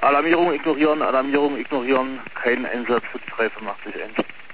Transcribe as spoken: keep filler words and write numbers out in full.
Alarmierung ignorieren, Alarmierung ignorieren, kein Einsatz für die drei fünfundachtzig eins.